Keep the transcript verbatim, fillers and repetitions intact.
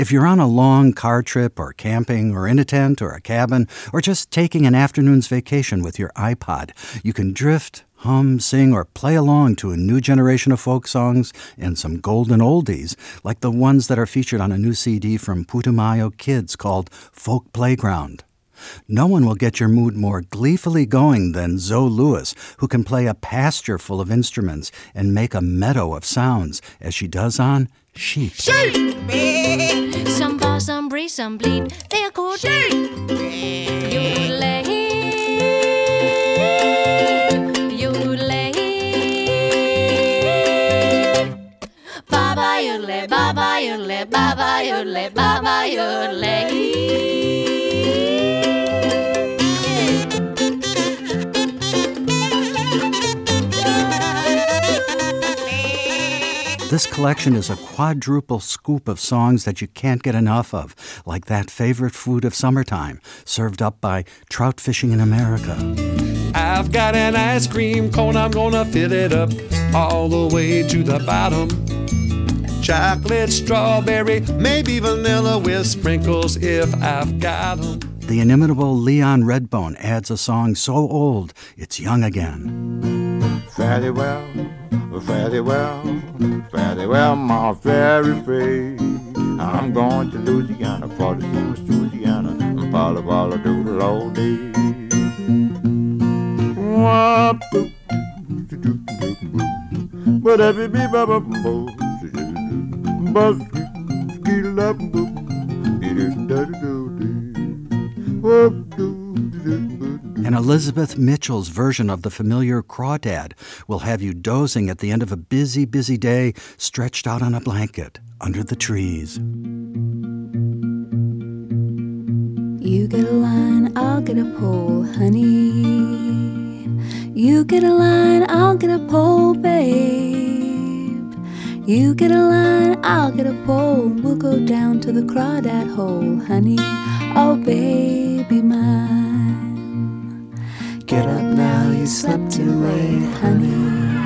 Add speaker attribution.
Speaker 1: If you're on a long car trip or camping or in a tent or a cabin or just taking an afternoon's vacation with your iPod, you can drift, hum, sing, or play along to a new generation of folk songs and some golden oldies, like the ones that are featured on a new C D from Putumayo Kids called Folk Playground. No one will get your mood more gleefully going than Zoe Lewis, who can play a pasture full of instruments and make a meadow of sounds, as she does on Sheep.
Speaker 2: Sheep! Some bar, some breeze, some bleed. They are called sheep. Yodelay. Yodelay. Baba yodelay, baba yodelay, baba yodelay, baba yodelay.
Speaker 1: This collection is a quadruple scoop of songs that you can't get enough of, like that favorite food of summertime, served up by Trout Fishing in America.
Speaker 3: I've got an ice cream cone, I'm gonna fill it up all the way to the bottom. Chocolate, strawberry, maybe vanilla with sprinkles if I've got them.
Speaker 1: The inimitable Leon Redbone adds a song so old, it's young again.
Speaker 4: Fare thee well, fare thee well, fare thee well, my fairy free. I'm going to Louisiana for the sea, Miss Louisiana, and Pala Pala doodle all day. But every be baba boo, but skill up boo,
Speaker 1: And Elizabeth Mitchell's version of the familiar Crawdad will have you dozing at the end of a busy, busy day, stretched out on a blanket under the trees.
Speaker 5: You get a line, I'll get a pole, honey. You get a line, I'll get a pole, babe. You get a line, I'll get a pole. We'll go down to the Crawdad hole, honey. Oh, baby mine. Get up now, you slept too late, honey.